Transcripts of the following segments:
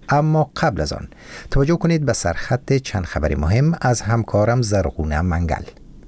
اما قبل از آن توجه کنید به سرخط چند خبر مهم از همکارم زرغونه منگل.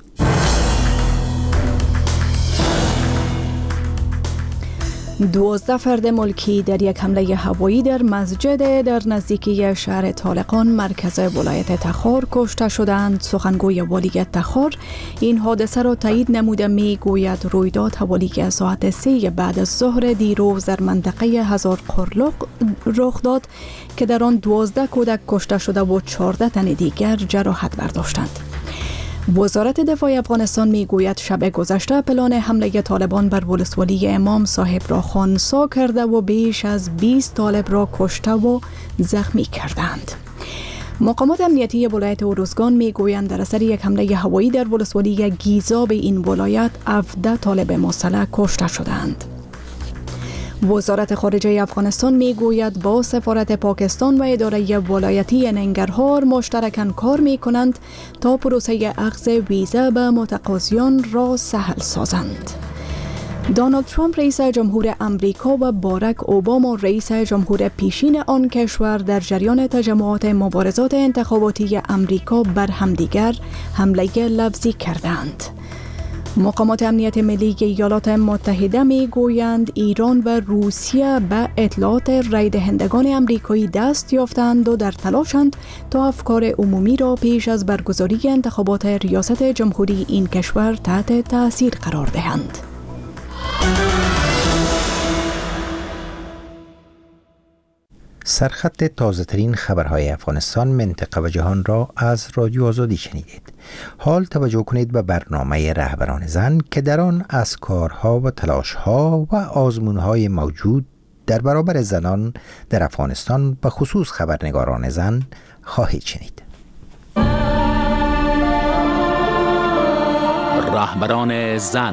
12 فرد ملکی در یک حمله هوایی در مسجد در نزدیکی شهر طالقان مرکز ولایت تخار کشته شدند. سخنگوی ولایت تخار این حادثه را تایید نموده می گوید رویداد حوالی ساعت 3 بعد از ظهر دیروز در منطقه هزار قرلق رخ داد که در آن 12 کودک کشته شده و 14 تن دیگر جراحت برداشتند. وزارت دفاع افغانستان میگوید شب گذشته پلان حمله طالبان بر ولسوالی امام صاحب را خنثی کرده و بیش از 20 طالب را کشته و زخمی کردند. مقامات امنیتی ولایت اروزگان میگویند در اثر یک حمله هوایی در ولسوالی گیزاب این ولایت 17 طالب مسلح کشته شدند. وزارت خارجه افغانستان میگوید با سفارت پاکستان و اداره ولایتی ننگرهار مشترکاً کار میکنند تا پروسه اخذ ویزا به متقاضیان را سهل سازند. دونالد ترامپ رئیس جمهور امریکا و باراک اوباما رئیس جمهور پیشین آن کشور در جریان تجمعات مبارزات انتخاباتی امریکا بر همدیگر حمله لفظی کردند. مقامات امنیت ملی ایالات متحده می گویند ایران و روسیه به اطلاعات رای دهندگان امریکایی دست یافتند و در تلاشند تا افکار عمومی را پیش از برگزاری انتخابات ریاست جمهوری این کشور تحت تاثیر قرار دهند. سرخط تازه ترین خبرهای افغانستان، منطقه و جهان را از رادیو آزادی شنیدید. حال توجه کنید به برنامه رهبران زن که در آن از کارها و تلاشها و آزمونهای موجود در برابر زنان در افغانستان به خصوص خبرنگاران زن خواهید شنید. رهبران زن.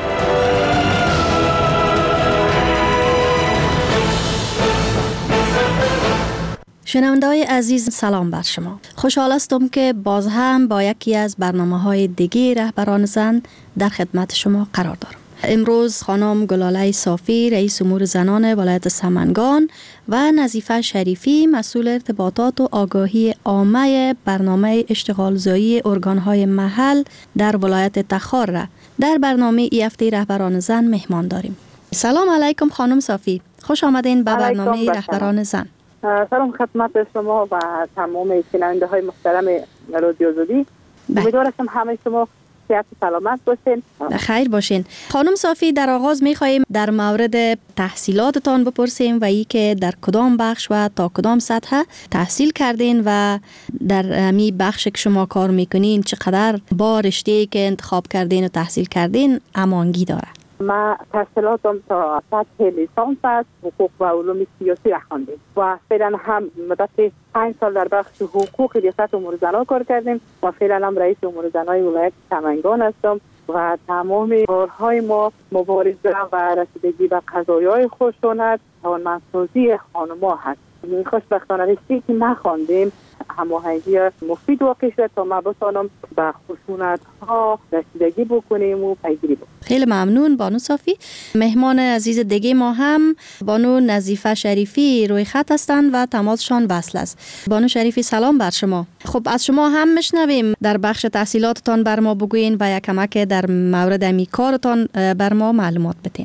شنونده‌های عزیز، سلام بر شما. خوشحال هستم که باز هم با یکی از برنامه‌های دیگه رهبران زن در خدمت شما قرار دارم. امروز خانم گلاله صافی رئیس امور زنان ولایت سمنگان و نظیفه شریفی مسئول ارتباطات و آگاهی عامه برنامه اشتغالزایی ارگان‌های محل در ولایت تخار را در برنامه ای هفته رهبران زن مهمان داریم. سلام علیکم خانم صافی، خوش آمدین به برنامه رهبران زن. سلام خدمت شما و تمام شنونده های محترم رادیو آزادی. امیدوارم همه شما صحت و سلامت باشین. خیر باشین. خانم صافی، در آغاز می‌خواهیم در مورد تحصیلاتتان بپرسیم و ای که در کدام بخش و تا کدام سطح تحصیل کردین و در همی بخش که شما کار میکنین چقدر با رشته‌ای که انتخاب کردین و تحصیل کردین امانگی داره. ما تحصیلاتم تا سطح لیسانس است، حقوق و علوم سیاسی را خواندیم و فعلا هم مدت 5 سال در بخش حقوق ریاست امور زنان کار کردیم و فعلا هم رئیس امور زنان ولایت سمنگان هستم و تمام کارهای ما مبارزه و رسیدگی به قضایای خشونت توانمندسازی خانم‌ها هست. خوشبختانه رشته‌ای که نخواندیم هماهنگی مفید واقع شد تا ما بتوانم به خشونت‌ها رسیدگی بکنیم و پیگیری بکنیم. خیلی ممنون بانو صافی. مهمان عزیز دیگه ما هم بانو نظیفه شریفی روی خط هستند و تماسشان وصل است. بانو شریفی سلام بر شما. خب از شما هم میشنویم در بخش تحصیلاتتان بر ما بگوین و یک کمک در مورد امی کارتان بر ما معلومات بدین.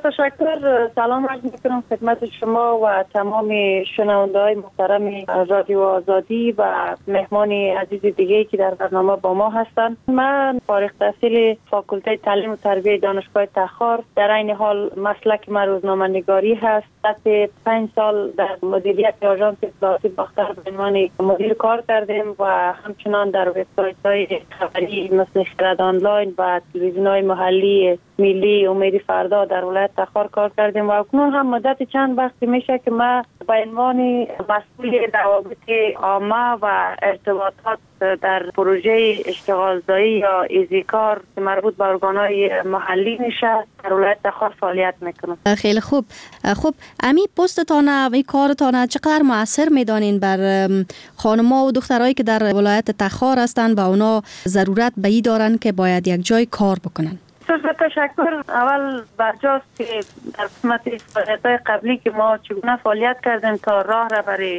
تشکر. سلام عرض می‌کنم خدمت شما و تمام شنونده‌های محترم رادیو آزادی و مهمان عزیز دیگه‌ای که در برنامه با ما هستند. من فارغ التحصیل فاکولته تعلیم و تربیت دانشگاه تخار، در عین حال مسلک من روزنامه‌نگاری هست. سطح 5 سال در مدیریت آژانس اطلاعاتی باختر به عنوان مدیر کار کردیم و همچنان در وبسایت‌های خبری مثل خرد آنلاین و تلویزیون‌های محلی ملی امید فردا در ولایت تخار کار کردیم و اکنون هم مدت چند وقتی میشه که ما به عنوان مسئول روابط عامه و ارتباطات در پروژه اشتغالزایی یا ایزیکار که مربوط به ارگان‌های محلی میشه در ولایت تخار فعالیت میکنم. خیلی خوب. خب امی پستتان و کارتان چقدر مؤثر میدانین بر خانم‌ها و دخترایی که در ولایت تخار هستند و اونا ضرورت به این دارن که باید یک جای کار بکنن؟ تشکر. اول برجاست که در قسمت فعالیت‌های قبلی که ما چگونه فعالیت کردیم تا راه را برای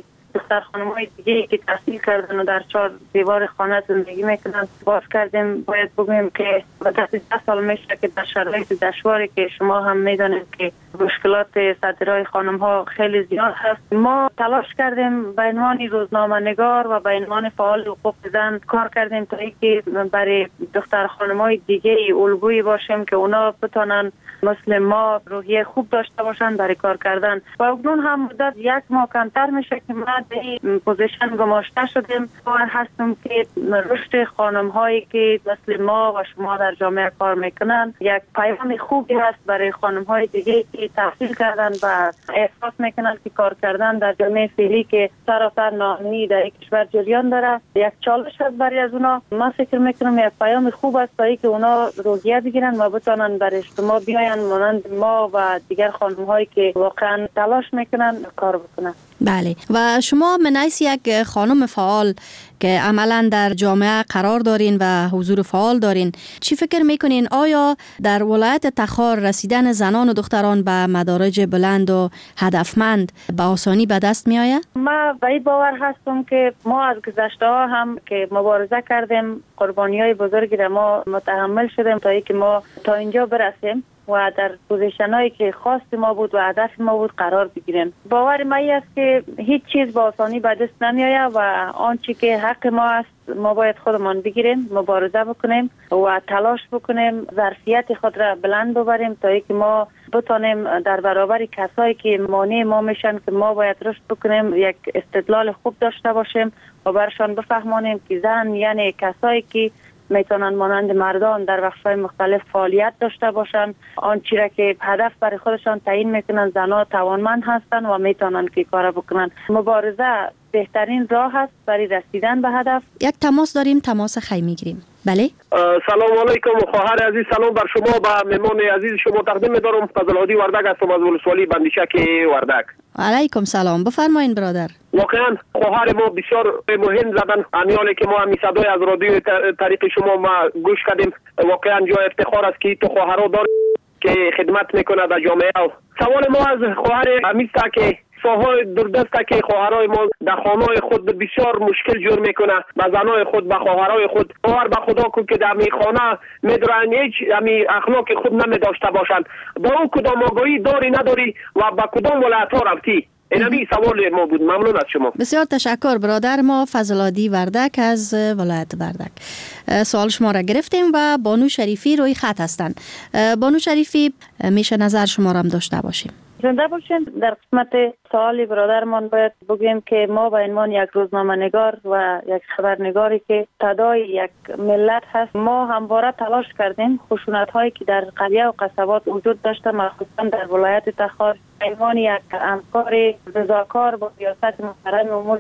دختر خانم‌های دیگه که تحصیل کردن و در 4 دیوار خانه زندگی میکنن باز کردیم. باید بگویم که بعد 10 سال میشه که در شرایط دشواری که شما هم میدونید که مشکلات صدرای خانم‌ها خیلی زیاد هست، ما تلاش کردیم به عنوان روزنامه‌نگار و به عنوان فعال حقوق زن کار کردیم تا اینکه برای دختر خانم‌های دیگه الگویی باشیم که اونا بتونن مثل ما روحیه خوب داشته باشن برای کار کردن. و اکنون هم مدت 1 ماه کمتر میشه که ما در این پوزیشن گماشته شدیم. باور هستم که رشد خانم‌هایی که مثل ما و شما در جامعه کار میکنن یک پیام خوبی هست برای خانم‌های دیگه که تحصیل کردن و احساس میکنن که کار کردن در جامعه فعلی که سراسر ناامنی در کشور جریان داره یک چالش هست برای از اونا. من فکر میکنم یک پیام خوب است برای که اونا روحیه بگیرن و بتونن برای اجتماع بیاین مانند ما و دیگر خانم‌هایی که واقعا تلاش میکنن کار بکنن. بله، و شما من حیث یک خانم فعال که عملا در جامعه قرار دارین و حضور فعال دارین، چی فکر میکنین آیا در ولایت تخار رسیدن زنان و دختران به مدارج بلند و هدفمند به آسانی به دست می آید؟ من به این باور هستم که ما از گذشته ها هم که مبارزه کردیم، قربانی های بزرگی را ما متحمل شدیم تا اینکه ما تا اینجا برسیم و در پوزیشن هایی که خواست ما بود و هدف ما بود قرار بگیریم. باور من است که هیچ چیز با آسانی به دست نمی آید و آنچه که حق ما است ما باید خودمان بگیریم، مبارزه بکنیم و تلاش بکنیم، ظرفیت خود را بلند ببریم تا اینکه ما بتانیم در برابر کسایی که مانع ما میشن که ما باید رشد بکنیم یک استدلال خوب داشته باشیم و برشان بفهمانیم که زن یعنی کسایی که میتونن مانند مردان در وقت‌های مختلف فعالیت داشته باشن، آنچه را که هدف برای خودشان تعیین میکنن زنها توانمند هستن و میتونن که کار بکنن. مبارزه بهترین راه است برای رسیدن به هدف. یک تماس داریم، تماس خی میگیریم. بله. سلام علیکم خواهر عزیز، سلام بر شما و مهمان عزیز شما تقدیم می‌دارم. فضل‌هادی وردک هستم از ولسوالی بندیشک وردک. علیکم سلام، بفرمایین برادر. واقعا خواهر ما بسیار مهم زدن، امیالی که ما همی صدای از رادیو طریق شما ما گوش کردیم. واقعا جای افتخار است که تو خواهرها دارید که خدمت میکنه در جامعه. سوال ما از خواهر همیست که ساهای دردست که خواهرای ما در خانه‌های خود بسیار مشکل جور میکنه، به زنای خود به خواهرای خود باور به خدا کن که در می خانه میدرن هیچ اخلاق خود نمی داشته باشند. با او کدام آگاهی داری نداری و با کدام ولایت‌ها رفتی؟ اینمی سوال ما بود. ممنون از شما. بسیار تشکر برادر ما. فضل‌هادی وردک از ولایت وردک. سوال شما را گرفتیم و بانو شریفی روی خط هستند. بانو شریفی، میشه نظر شما را هم داشته باشیم. زنده باشین. در قسمت سوال برادرمان باید بگویم که ما به عنوان یک روزنامه نگار و یک خبرنگاری که صدای یک ملت هست، ما همواره تلاش کردیم خشونت هایی که در قریه و قصبات وجود داشته، مخصوصا در ولایت تخار، به عنوان یک همکار رضاکار با ریاست محترم امور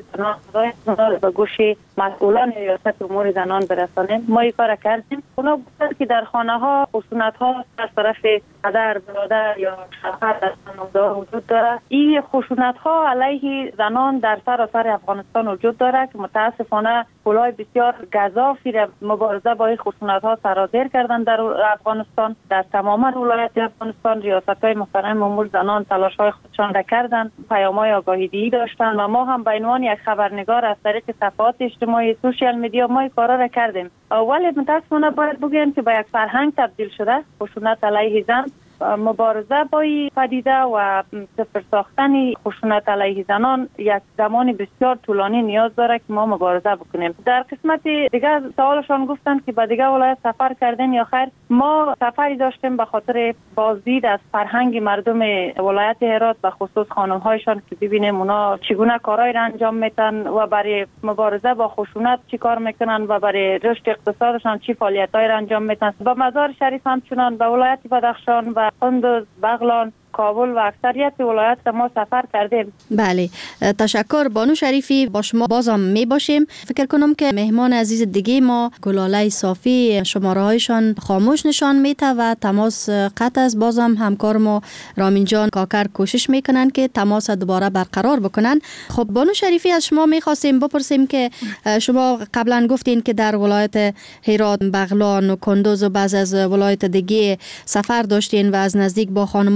زنان به گوش مسئولان ریاست امور زنان برسانیم. ما این کار کردیم. اونا گفتن که در خانه ها خشونت ها از طرف پدر، برادر یا شوهر وجود داره. این خشونت ها علیه زنان در سراسر افغانستان وجود داره که متاسفانه پولای بسیار گزافی را مبارزه با این خشونت ها سرازیر کردن در افغانستان. در تمام ولایات افغانستان ریاست های محترم امور زنان تلاش های خودشان را کردن، پیام های آگاهی دهی داشتن و ما هم به عنوان یک خبرنگار از طریق صفحات اجتماعی، سوشال میدیا ما این کارا را کردیم. ولی متاسفانه باید بگیم که به یک فرهنگ تبدیل شده خشونت علیه زن. مبارزه با این پدیده و صفر ساختن خشونت علیه زنان یک زمان بسیار طولانی نیاز داره که ما مبارزه بکنیم. در قسمت دیگه سوالشان گفتن که به دیگه ولایت سفر کردن یا خیر. ما سفری داشتیم به خاطر بازدید از فرهنگ مردم ولایت هرات، به خصوص خانم‌هایشان که ببینیم اونا چگونه کارهای را انجام میدن و برای مبارزه با خشونت چی کار میکنن و برای رشد اقتصادشان چی فعالیت‌های را انجام میدن. با مزار شریف همچنان به ولایت بدخشان و قندوز، بغلان، کابل و اکثریت ولایت ما سفر کردیم. بله، تشکر بانو شریفی. با شما بازم می باشیم. فکر کنم که مهمان عزیز دیگه ما گلاله صافی شماره هایشان خاموش نشان میته و تماس قطع است. بازم همکار ما رامین جان کاکر کوشش میکنن که تماس دوباره برقرار بکنن. خب بانو شریفی، از شما میخواستیم بپرسیم که شما قبلا گفتین که در ولایت هرات، بغلان و کندوز و بعض از ولایت دیگه سفر داشتین و از نزدیک با خانم‌ها دید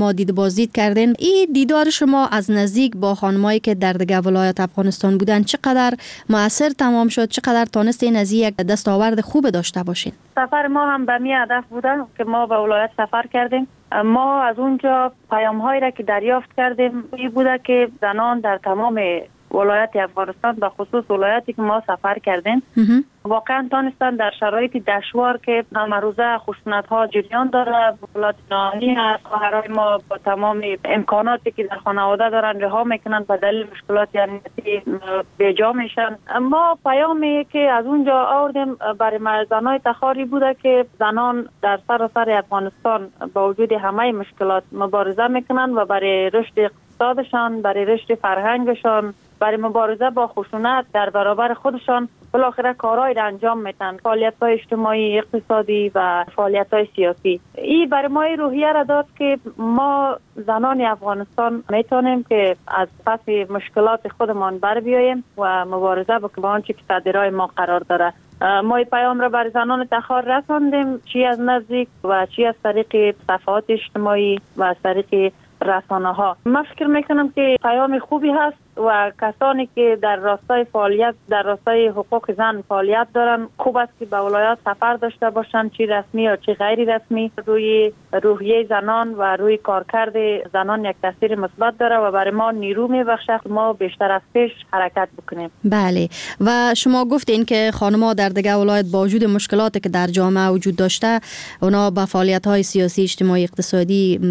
بازدید کردین. این دیدار شما از نزدیک با خانمایی که در دیگه ولایت افغانستان بودن چقدر مؤثر تمام شد؟ چقدر تانستین از یک دستاورد خوب داشته باشین؟ سفر ما هم به می هدف بوده که ما به ولایت سفر کردیم. ما از اونجا پیام هایی را که دریافت کردیم این بوده که زنان در تمام ولایت افغانستان به خصوص ولایتی که ما سفر کردیم واقعا تانستن در شرایط دشوار که همه روزه خشونت ها جریان داره، مشکلات نهانی هست، خواهرای ما با تمام امکاناتی که در خانواده دارن رها میکنن به دلیل مشکلات امنیتی بیجا میشن. ما پیامی که از اونجا آوردیم برای زنای تخاری بوده که زنان در سراسر افغانستان با وجود همه مشکلات مبارزه میکنن و برای رشد اقتصادشان، برای رشد فرهنگشان، برای مبارزه با خشونت در برابر خودشان بالاخره کارهایی را انجام میدن، فعالیت‌های اجتماعی، اقتصادی و فعالیت‌های سیاسی. این برای ما روحیه را داد که ما زنان افغانستان میتونیم که از پس مشکلات خودمان بر بیاییم و مبارزه با آنچه که تدبیرهای ما قرار داره. ما این پیام را برای زنان تخار رساندیم، چی از نزدیک و چی از طریق صفحات اجتماعی و از طریق رسانه ها. من فکر میکنم که پیام خوبی هست و کسانی که در راستای فعالیت در راستای حقوق زن فعالیت دارن خوب است که به ولایات سفر داشته باشن، چی رسمی یا چی غیر رسمی. روی روحیه زنان و روی کارکرد زنان یک تاثیر مثبت داره و برای ما نیرو میبخشه ما بیشتر از پیش حرکت بکنیم. بله، و شما گفتین که خانم‌ها در دیگه ولایت با وجود مشکلاتی که در جامعه وجود داشته اونا به فعالیت‌های سیاسی، اجتماعی، اقتصادی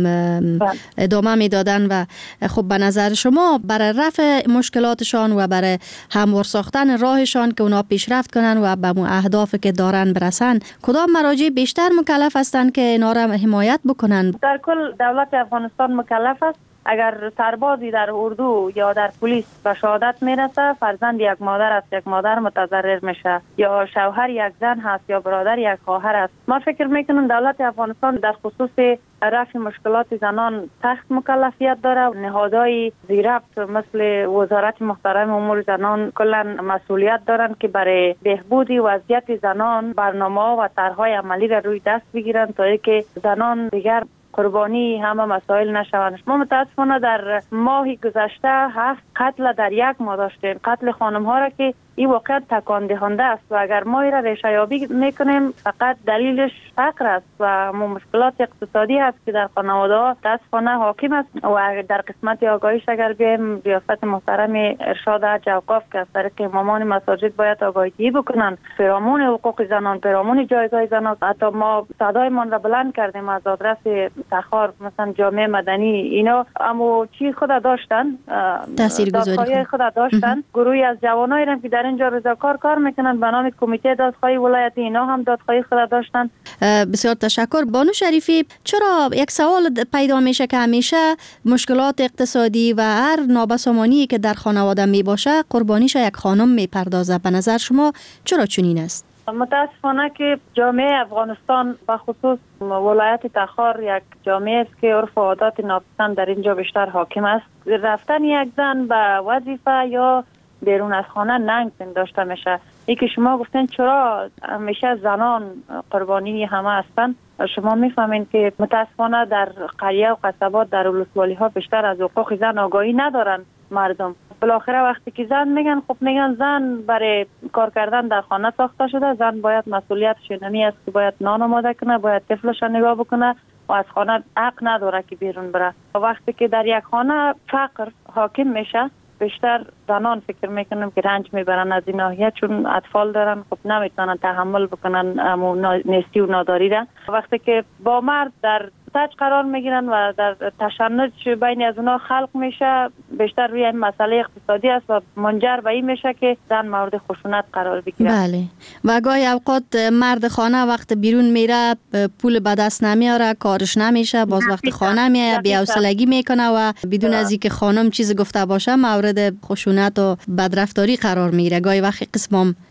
ادامه میدادن و خب به نظر شما برای رفع مشکلاتشان و برای هموار ساختن راهشان که اونا پیشرفت کنن و به اهدافی که دارن برسن کدام مراجع بیشتر مکلف هستند که اینا را حمایت بکنن؟ در کل دولت افغانستان مکلف است. اگر سربازی در اردو یا در پلیس به شهادت میرسه، فرزند یک مادر است، یک مادر متضرر میشه، یا شوهر یک زن هست یا برادر یک خواهر است. ما فکر میکنم دولت افغانستان در خصوص رفع مشکلات زنان سخت مکلفیت داره. نهادهای زیربط مثل وزارت محترم امور زنان کلا مسئولیت دارن که برای بهبودی وضعیت زنان برنامه و طرحهای عملی را روی دست بگیرن تا اینکه زنان دیگر قربانی همه مسائل نشوند. ما متاسفانه در ماه گذشته 7 قتل در یک ماه داشتیم، قتل خانم ها را که این واقعا تکان دهنده است و اگر ما این را ریشه یابی میکنیم فقط دلیلش فقر است و مشکلات اقتصادی است که در خانواده ها متاسفانه حاکم است. و در قسمت آگاهیش اگر بیایم ریاست محترم ارشاد حج اوقاف که از طریق امامان مساجد باید آگاهی بکنن پیرامون حقوق زنان، پیرامون جایگاه زنان. حتی ما صدایمان را بلند کردیم از آدرس تخار مثلا جامعه مدنی اینا اما چی خود داشتن تاثیرگذاری خود داشتن. گروهی از جوانایی هم که در اینجا رضاکار کار میکنن به نام کمیته دادخواهی ولایتی اینا هم دادخواهی خود داشتن. بسیار تشکر. بانو شریفی، چرا یک سوال پیدا میشه که همیشه مشکلات اقتصادی و هر نابسامانی که در خانواده می باشه قربانیش یک خانم میپردازه؟ به نظر شما چرا چنین است؟ متاسفانه که جامعه افغانستان به خصوص ولایت تخار یک جامعه است که عرف و عادات ناپسند در اینجا بیشتر حاکم است. رفتن یک زن به وظیفه یا بیرون از خانه ننگ پنداشته میشه. ای که شما گفتین چرا همیشه زنان قربانی همه هستن، شما میفهمین که متاسفانه در قریه و قصبات در ولسوالی ها بیشتر از حقوق زن آگاهی ندارن مردم. بالاخره وقتی که زن میگن خب میگن زن برای کار کردن در خانه ساخته شده، زن باید مسئولیتش اینمی است که باید نان آماده کنه، باید طفلش نگاه بکنه و از خانه حق نداره که بیرون بره. وقتی که در یک خانه فقر حاکم میشه بیشتر زنان فکر میکنم که رنج میبرن از این ناحیه، چون اطفال دارن خب نمیتونن تحمل بکنن نیستی و ناداری را. وقتی که با مرد در تاج قرار میگیرن و در تشنج بین از اونا خلق میشه، بیشتر روی این مسئله اقتصادی است و منجر به این میشه که زن مورد خشونت قرار بگیره. بله، و گاهی اوقات مرد خانه وقت بیرون میره پول به دست نمیاره، کارش نمیشه، باز وقت خانه میاد بی‌حوصلگی میکنه و بدون از اینکه خانم چیز گفته باشه مورد خشونت و بدرفتاری قرار میگیره. گاهی وقت قسمم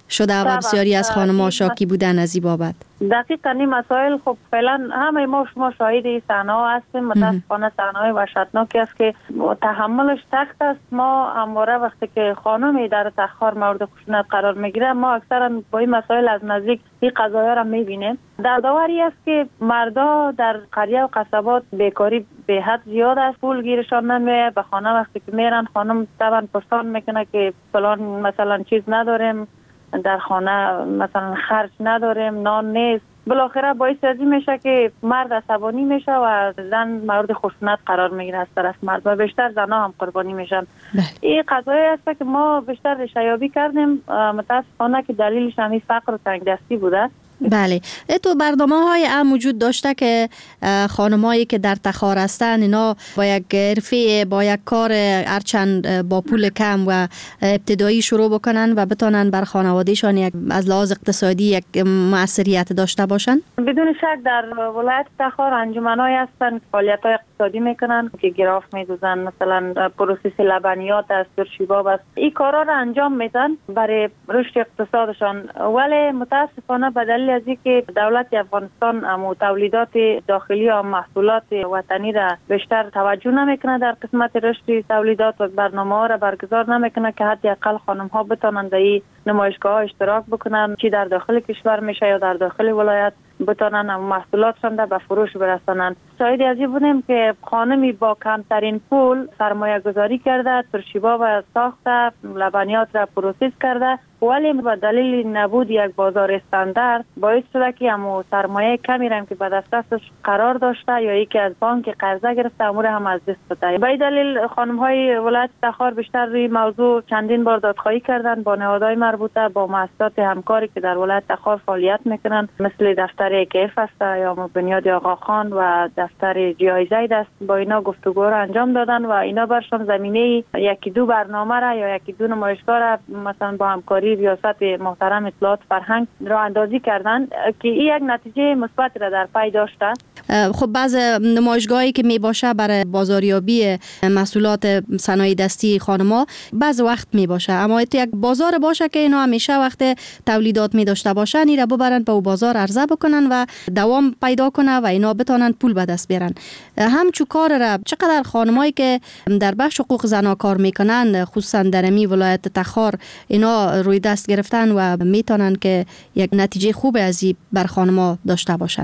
شده و بسیاری از خانم‌ها شاکی بودن از این بابت. دقیقاً این مسائل خب فعلا همه شما شاهد این صحنه‌ها هستیم. متاسفانه صحنه‌های وحشتناکی است که تحملش سخت است. ما همواره وقتی که خانمی در تأخر مورد خشونت قرار میگیره، ما اکثرا با این مسائل از نزدیک این قضایا را میبینیم. دردآوری است که مردا در قریه و قصبات بیکاری به حد زیاد است، پول گیرشان نمیاد. به خانه وقتی که میرن، خانم طبعا پرسان میکنه که فلان مثلا چیز نداریم در خانه، مثلا خرج نداریم، نان نیست. بالاخره باعث ازی میشه که مرد عصبانی میشه و زن مورد خشونت قرار میگیره از طرف مرد و بیشتر زنها هم قربانی میشن. این قضایی است که ما بیشتر ریشه‌یابی کردیم، متاسفانه که دلیلش همین فقر و تنگدستی بوده. بله. تو برنامه‌های هم وجود داشته که خانمایی که در تخار هستن اینا با یک حرفه، با یک کار هرچند با پول کم و ابتدایی شروع بکنن و بتونن بر خانوادهشان یک از لحاظ اقتصادی یک موثریت داشته باشن؟ بدون شک در ولایت تخار انجمن‌هایی هستن که فعالیت‌های اقتصادی میکنن که گراف میدوزن، مثلا پروسس لبنیات است، ترشیباب است. این کارا را انجام میدن برای رشد اقتصادشان، ولی متاسفانه به دلیل از اینکه دولت افغانستان امو تولیدات داخلی و محصولات وطنی را بیشتر توجه نمیکنه در قسمت رشد تولیدات و برنامه‌ها را برگزار نمیکنه که حداقل خانم‌ها بتونن در این نمایشگاه‌ها اشتراک بکنن، چی در داخل کشور میشه یا در داخل ولایت، بتونن محصولاتشان را به فروش برسانن. شاهد از این بودیم که خانمی با کمترین پول سرمایه گذاری کرده، ترشیباب را ساخته، لبنیات را پروسس کرده، ولی به دلیل نبود یک بازار استاندارد باعث شده که همون سرمایه کمی را که به دستش قرار داشته یا یکی از بانک قرضه گرفته امور هم از دست داده. به این دلیل خانم‌های ولایت تخار بیشتر روی موضوع چندین بار دادخواهی کردند با نهادهای مربوطه، با مؤسسات همکاری که در ولایت تخار فعالیت میکنن، مثل دفتر کیف است یا بنیاد آقاخان و دفتر جی زید است. با اینا گفتگو را انجام دادن و اینا برشان زمینه یکی دو برنامه را یا یکی دو نمایشگاه را مثلا با همکاری ریاست محترم اطلاعات فرهنگ راه اندازی کردند که این یک نتیجه مثبت را در پی داشته. خب بعض نمایشگاهی که می باشه برای بازاریابی محصولات صنایع دستی خانما بعض وقت می باشه، اما یک بازار باشه که اینا همیشه وقت تولیدات می داشته باشن، این را ببرن به بازار عرضه بکنن و دوام پیدا کنه و اینا بتونن پول به دست بیارن. همچو کار را چقدر خانمایی که در بخش حقوق زنان کار میکنن، خصوصا در می ولایت تخار، اینا روی دست گرفتن و میتونن که یک نتیجه خوب از این بر خانما داشته باشن؟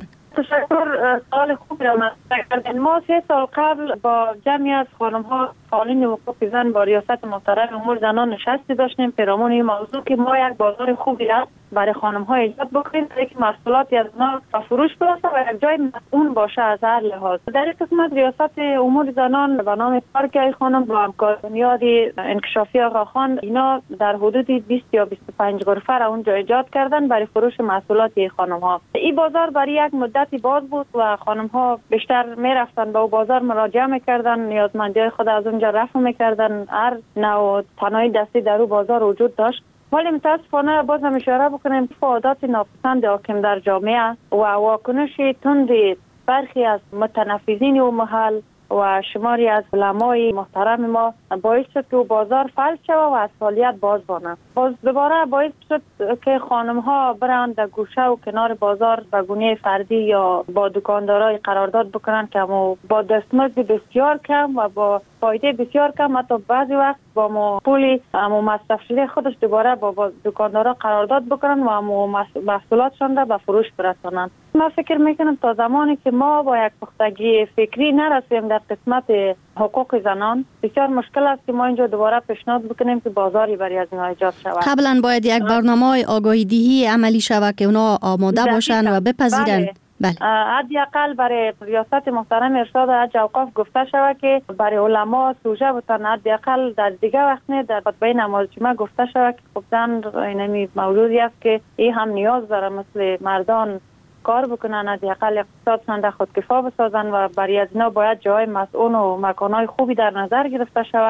تشکر، سوال خوبی را مطرح کردین. ما 3 سال قبل با جمعی از خانم‌ها فعالین حقوق زن با ریاست محترم امور زنان نشستی داشتیم پیرامون این موضوع که ما یک بازار خوبی را برای خانم‌ها ایجاد بکنیم که محصولات از ما به فروش برسه و یک جای مسئول باشه از هر لحاظ. در این قسمت ریاست امور زنان به نام پارک خانم با همکاری بنیاد انکشافی آقاخان اینا در حدود 20 یا 25 غرفه را اونجا ایجاد کردن برای فروش محصولات خانم‌ها. این بازار برای یک مدتی باز بود و خانم‌ها بیشتر میرفتن به بازار مراجعه می‌کردن، نیازمندی‌های خود از اونجا رفع می‌کردن. هر نوع صنایع دستی در اون بازار وجود داشت. ولی متاسفانه باز هم اشاره بکنیم که عادات ناپسند حاکم در جامعه و واکنش تند برخی از متنفذین و محل و شماری از علمای محترم ما باعث شد که بازار فلج شود و از فعالیت باز بانه. باز دوباره باعث شد که خانم ها برن در گوشه و کنار بازار به گونه فردی یا با دکاندارای قرارداد بکنن که با دستمزد بسیار کم و با فایده بسیار کم، حتی بعضی وقت با پولی مصرف شده خودش دوباره با دکاندارا قرارداد بکنن و محصولاتشان را به فروش برسانن. من فکر میکنم تا زمانی که ما با یک پختگی فکری نرسیم در قسمت حقوق زنان، بسیار مشکل است که ما اینجا دوباره پیشنهاد بکنیم که بازاری برای از اینا ایجاد شود. قبلا باید یک برنامه آگاهی دهی عملی شود که اونا آماده باشن و بپذیرن. بله. حداقل برای ریاست محترم ارشاد حج اوقاف گفته شود که برای علما سوژه بتن، حداقل در دیگه وقت نه در خطبه نماز جمعه گفته شود که خب زن اینمی موجودی است که این هم نیاز داره مثل مردان کار بکنن، حداقل اقتصادشان را خودکفا بسازن و برای از اینا باید جای مسئول و مکانهای خوبی در نظر گرفته شود.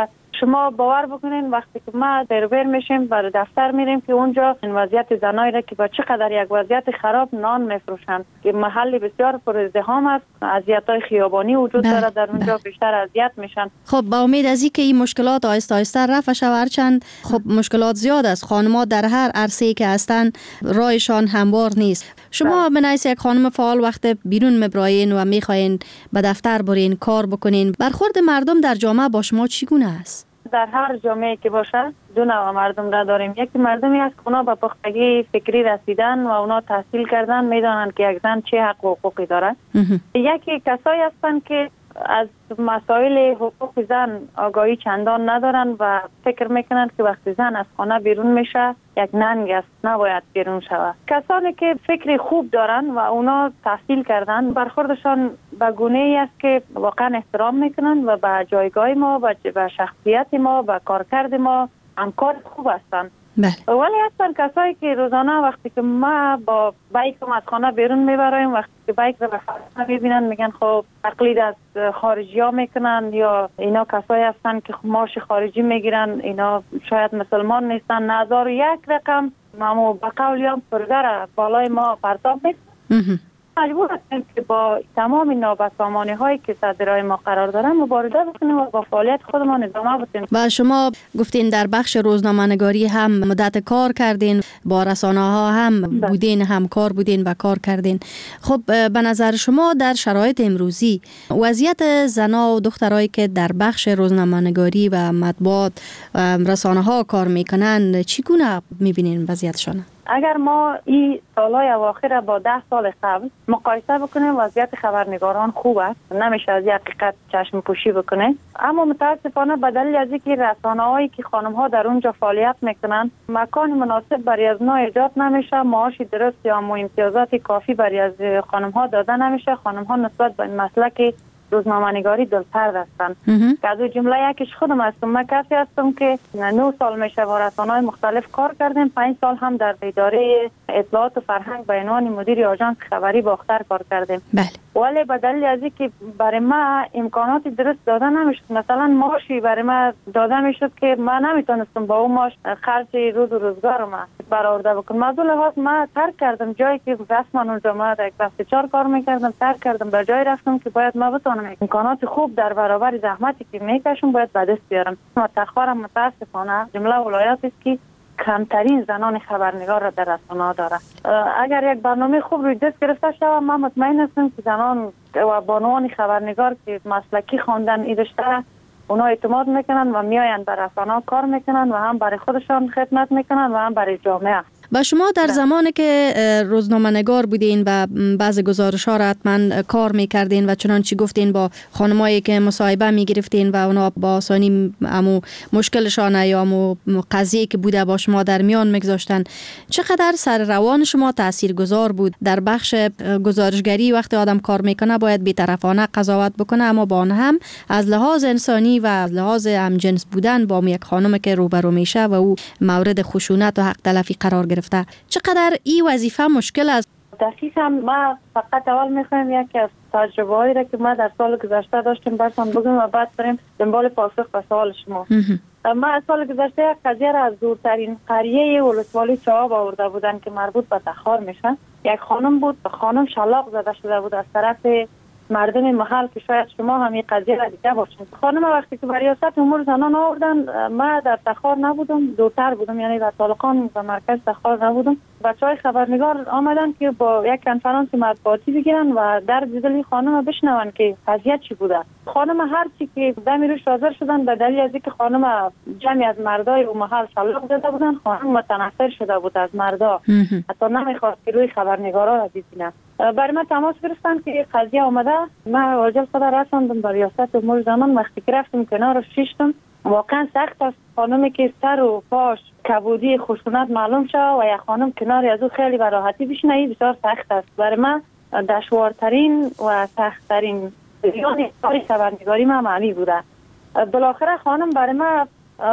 شما باور بکنین وقتی که ما دربر میشیم بر دفتر میریم که اونجا این وضعیت زنایی را که با چقدر یک وضعیت خراب نان میفروشند که محل بسیار پر ازدحام است، اذیت‌های خیابانی وجود داره در اونجا، بیشتر اذیت میشن. خب با امید از اینکه این مشکلات آهسته آهسته رفع شود، هرچند خب مشکلات زیاد است، خانم‌ها در هر عرصه‌ای که هستن راهشان هموار نیست. شما به نحیث یک خانم فعال وقت بیرون میبراین و میخواین به دفتر برین کار بکنین، برخورد مردم در جامعه با شما چگونه است؟ در هر جامعه که باشه دو نوع مردم را داریم. یکی مردمی است که اونا به پختگی فکری رسیدن و اونا تحصیل کردن، میدانن که یک زن چه حق و حقوقی داره. یکی کسایی هستند که از مسائل حقوق زن آگاهی چندان ندارن و فکر میکنن که وقتی زن از خانه بیرون میشه یک ننگ است، نباید بیرون شود. کسانی که فکر خوب دارن و اونا تحصیل کردن، برخوردشان به گونه‌ای است که واقعا احترام میکنن و به جایگاه ما و به شخصیت ما و کارکرد ما همکار خوب هستن. بله. ولی هستن کسایی که روزانه وقتی که ما با بایک از خانه بیرون میبرایم، وقتی که بایک رو به خانه میبینن میگن خب تقلید از خارجی ها میکنن یا اینا کسایی هستن که معاش خارجی میگیرن، اینا شاید مسلمان نیستن، نظر یک رقم ما به قولی هم پرگر بالای ما پرتاب میکنن. مجبور هستیم که با تمام نابسامانی هایی که صدرهای ما قرار دارن مبارزه بکنیم و با فعالیت خودمان ادامه بدیم. و شما گفتین در بخش روزنامه‌نگاری هم مدت کار کردین، با رسانه ها هم بودین، همکار بودین و کار کردین. خب به نظر شما در شرایط امروزی وضعیت زنا و دخترایی که در بخش روزنامه‌نگاری و مطبوعات رسانه ها کار میکنن چگونه میبینین وضعیتشان؟ اگر ما این سالهای اواخر با 10 سال قبل مقایسه بکنیم وضعیت خبرنگاران خوب است، نمیشه از این حقیقت چشم پوشی بکنه. اما متاسفانه به دلیل از اینکه رسانه‌هایی که خانم‌ها در اونجا فعالیت میکنن مکان مناسب برای از نو ایجاد نمیشه، معاش درست یا امتیازات کافی برای از خانم‌ها داده نمیشه، خانم‌ها نسبت به این مسلک روزنامه‌نگاری دلسرد هستند. که از جمله یکیش خودم هستم. من کسی هستم که 9 سال میشه با رسانه‌های مختلف کار کردیم، 5 سال هم در اداره اطلاعات و فرهنگ به عنوان مدیر آژانس خبری باختر کار کردیم. بله. ولی به دلیل از اینکه برای ما امکانات درست داده نمیشد، مثلا معاشی برای ما داده میشد که ما نمیتونستم با اون معاش خرج روز و روزگار ما برآورده بکنم. از اون لحاظ ما ترک کردم جایی که رسما اونجا ما در یک 4 کار میکردم، ترک کردم به جای رفتم که باید ما بتونم امکانات خوب در برابر زحمتی که میکشم باید به دست بیارم. تخارم متاسفانه جمله ولایاتی است که کمترین زنان خبرنگار را در رسانه‌ها داره. اگر یک برنامه خوب روی دست گرفته شود، من مطمئن هستم که زنان و بانوان خبرنگار که مسلکی خواندن ایدشته اونا اعتماد میکنن و میآیند بر رسانه‌ها کار میکنن و هم برای خودشان خدمت میکنن و هم برای جامعه. با شما در زمانی که روزنامه‌نگار بودین و بعض گزارش‌ها را حتما کار می‌کردین و چنانچه گفتین با خانمایی که مصاحبه می‌گرفتین و اونا با آسانی امو مشکلشان یا امو قضیه که بوده با شما در میان می‌گذاشتن، چقدر سر روان شما تاثیرگذار بود؟ در بخش گزارشگری وقتی آدم کار میکنه باید بی‌طرفانه قضاوت بکنه، اما با آن هم از لحاظ انسانی و از لحاظ همجنس بودن با یک خانم که روبرو میشه و او مورد خشونت و حق تلفی قرار گرفته، چقدر این وظیفه مشکل است؟ دقیقاً ما فقط اول میخوایم یکی از تجربه هایی را که ما در سال گذشته داشتیم براتون بگم و بعد بریم دنبال پاسخ به سوال شما. ما از سال گذشته یک قضیه را از دورترین قریه ولسوالی چاب آورده بودن که مربوط به تخار میشه. یک خانم بود، خانم شلاق زده شده بود از طرف مردم محل که شاید شما هم این قضیه را دیده باشید. خانم وقتی که برای ریاست امور زنان آوردن، ما در تخار نبودم، دورتر بودم، یعنی در طالقان و مرکز تخار نبودم. بچهای خبرنگار آمدن که با یک کنفرانس مطبوعاتی بگیرن و در دل خانم بشنون که قضیه چی بوده. خانم هر چی که دمی روش حاضر شدن به دلیل از اینکه خانم جمعی از مردای اون محل شلاق زده بودن، خانم متنفر شده بود از مردا، حتی نمیخواست که روی خبرنگارا را ببینه. برای من تماس گرفتن که قضیه آمده. من واجب خدا رساندم به ریاست امور زنان. وقتی که رفتم کنارش شیشتم، واقعا سخت است خانمی که سر و پاش کبودی خشونت معلوم شد و یک خانم کناری از او خیلی به راحتی بشینه، بسیار سخت است. برای من دشوارترین و سختترین جریان کار خبرنگاری من معنی بوده. بالاخره خانم برای من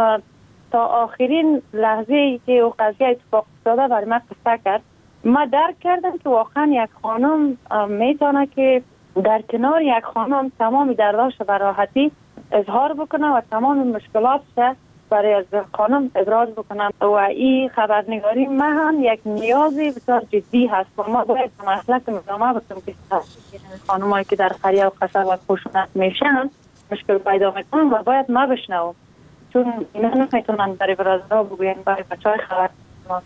تا آخرین لحظه که او قضیه اتفاق افتاده برای من قصه کرد. ما درک کردم که واقعا یک خانم میتونه که در کنار یک خانم تمامی درداش و راحتی اظهار بکنم و تمام مشکلات برای از خانم ابراز بکنم و این خبرنگاری ما هم یک نیازی بسیار جدی هست و ما باید مسئله ادامه بدیم که خانمایی که در قریه و قصر و خشونت میشن مشکل پیدا میکنن و باید ما بشنوم، چون اینا نمیتونن برای برادرها بگوین برای بچه های خبر ما.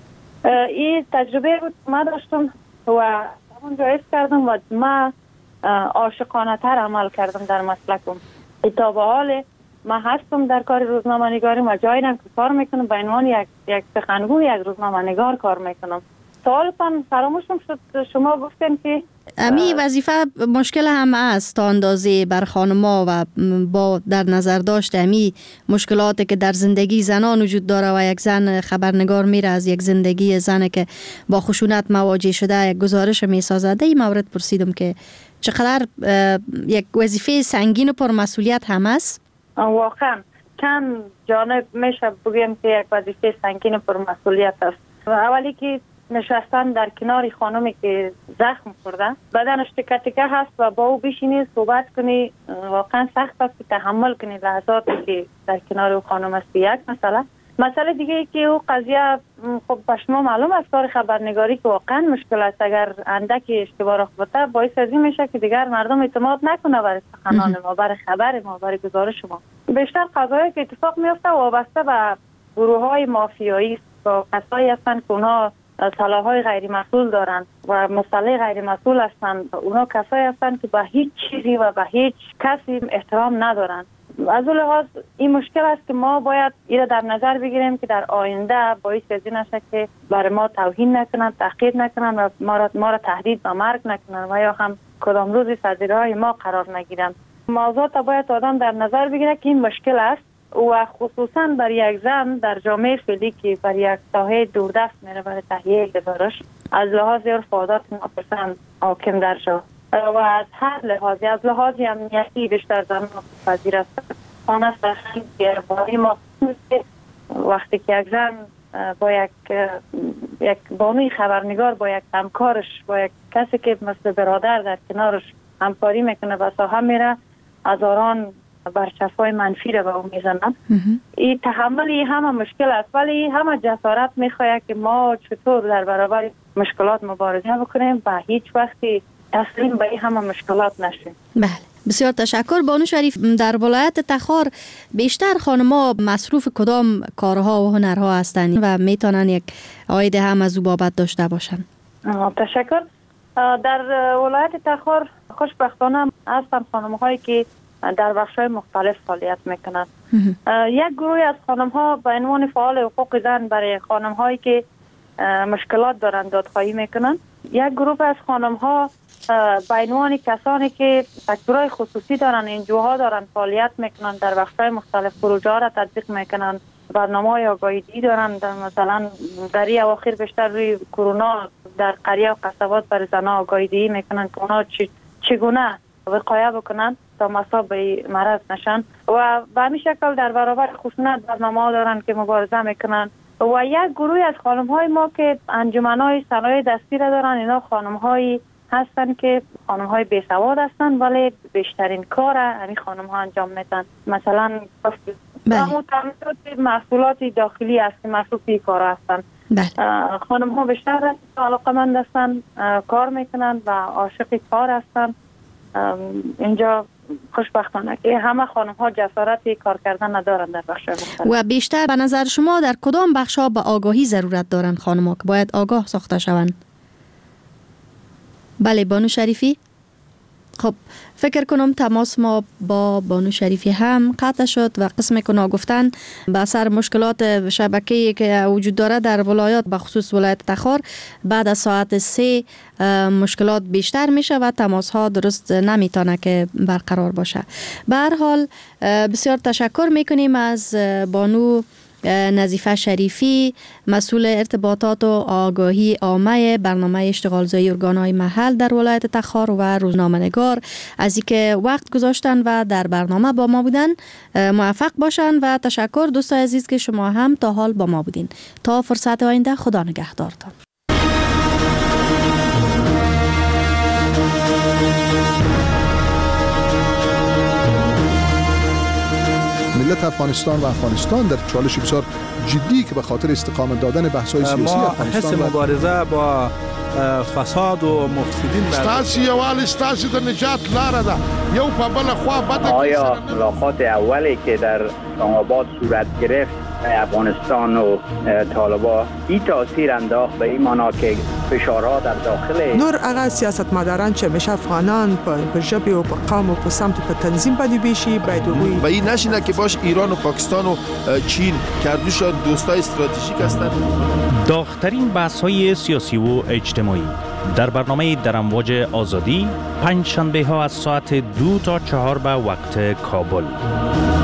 این تجربه بود ما داشتم و همون جایز کردم و ما عاشقانه تر عمل کردم در مسلکم. تا به حال ما هستم در کار روزنامه نگاری و جاییم که کار میکنم به عنوان یک سخنگوی یک روزنامه نگار کار میکنم. سوالتان فراموشم شد، شما گفتین که امی وظیفه مشکل هم است تا اندازه بر خانما و با در نظر داشت امی مشکلاتی که در زندگی زنان وجود داره و یک زن خبرنگار میره از یک زندگی زن که با خشونت مواجه شده یک گزارش میسازد. این مورد پرسیدم که چقدر یک وظیفه سنگین و پرمسئولیت هم است. واقعا چند جانب میشه بگیم که یک وظیفه سنگین و پرمسئولیت است. اولی که نشستن در کنار خانمی که زخم خورده، بدنش تکه تکه هست و با او بشینی صحبت کنی، واقعا سخت است که تحمل کنی لحظاتی که در کنار او خانم است. یک مسئله دیگه ای که او قضیه خب به شما معلوم است کار خبرنگاری که واقعا مشکل است. اگر اندکی اشتباه رخ بده باعث از این میشه که دیگر مردم اعتماد نکنه برای سخنان ما، برای خبر ما، برای گزارش ما. بیشتر قضایی که اتفاق میفته وابسته به گروه‌های مافیایی است و کسایی هستند که اونها سلاح‌های غیر مسئول دارند و مسئله غیر مسئول هستند. اونها کسایی هستند که به هیچ چیزی و به هیچ کسی احترام ندارند. از اون لحاظ این مشکل است که ما باید این را در نظر بگیریم که در آینده باعث از این نشه که برای ما توهین نکنند، تحقیر نکنند و ما را تهدید به مرگ نکنند و یا هم کدام روزی سرزیرهای ما قرار نگیرند. موضوعات باید آدم در نظر بگیره که این مشکل است و خصوصا برای یک زن در جامعه فعلی که برای یک ساحه دوردست میره برای تهیه گزارش از لحاظ عرف و عادات ناپسند حاکم در جا و از هر لحاظی، از لحاظ امنیتی بیشتر زن پذیر است. آن است که باری ما وقتی که یک زن با یک بانوی خبرنگار با یک همکارش با یک کسی که مثل برادر در کنارش همکاری میکنه و ساحه میره هزاران برچسب‌های منفی را به او میزنند. این تحملی همه مشکل است ولی همه جسارت میخواهد که ما چطور در برابر مشکلات مبارزه بکنیم و هیچ وقتی تسلیم به این همه مشکلات نشیم. بله، بسیار تشکر. بانو شریف، در ولایت تخار بیشتر خانم‌ها مصروف کدام کارها و هنرها هستند و میتونن یک عاید هم از او بابت داشته باشند؟ تشکر. در ولایت تخار خوشبختانه هستند خانم‌هایی که در بخش‌های مختلف فعالیت میکنند. یک گروه از خانم‌ها به عنوان فعال حقوق زن برای خانم‌هایی که مشکلات دارند دادخواهی میکنند. یک گروه از خانم‌ها به عنوان کسانی که سکتورهای خصوصی دارند، انجوها دارند، فعالیت میکنند، در بخش‌های مختلف پروژه‌ها را تطبیق میکنند، برنامه‌های آگاهی دارند. مثلا در این اواخر بیشتر روی کرونا در قریه و قصبات برای زنان آگاهی میکنند که اونا چگونه وقایه بکنند تا مصاب به مرض نشن و به همین شکل در برابر خشونت برنامه‌ها دارند که مبارزه میکنند. و یک گروه از خانم‌های ما که انجمن‌های صنایع دستی را دارند، اینا خانم‌هایی هستند که خانم‌های بی‌سواد هستند ولی بیشترین کار همین خانم‌ها انجام میدن. مثلا محصولات داخلی است که مصروف این کار هستند. خانم‌ها بیشتر علاقه‌مند هستند، کار میکنند و عاشق کار هستند. اینجا خوشبختانه که همه خانم‌ها جسارت کار کردن ندارند در بخش مختلف. و بیشتر به نظر شما در کدام بخش‌ها به آگاهی ضرورت دارند خانم‌ها که باید آگاه ساخته شوند؟ بله بانو شریفی. خب فکر کنم تماس ما با بانو شریفی هم قطع شد و قسم که گفتن به اثر مشکلات شبکه‌ای که وجود داره در ولایات به خصوص ولایت تخار بعد از ساعت 3 مشکلات بیشتر میشه و تماس ها درست نمیتونه که برقرار باشه. به هر حال بسیار تشکر میکنیم از بانو نظیفه شریفی، مسئول ارتباطات و آگاهی عامه برنامه اشتغالزایی ارگان‌های محل در ولایت تخار و روزنامه‌نگار، از اینکه وقت گذاشتن و در برنامه با ما بودن. موفق باشن و تشکر دوستان عزیز که شما هم تا حال با ما بودین. تا فرصت آینده، خدا نگهدارتان. ملت افغانستان و افغانستان در چالش بسیار جدی که به خاطر استقامت دادن بحث‌های سیاسی افغانستان حس مبارزه با فساد و مفسدین ستاسي یوال ستاسي د نجات لاره ده یو په بل خوا بده. آیا ملاقات اولی که در اسلام آباد صورت گرفت افغانستان و طالبان این تاثیر انداخت به این معنا که فشارها در داخل نور هغه سیاستمداران چې مشه افغانان په ژبه او په قوم او په سمت په تنظیم باندې بشي باید وي و این نشینه که باش ایران و پاکستان و چین کردوشان دوستای استراتژیک هستند. داغ‌ترین بحث‌های سیاسی و اجتماعی در برنامه در امواج آزادی پنج شنبه ها از ساعت 2 تا 4 به وقت کابل.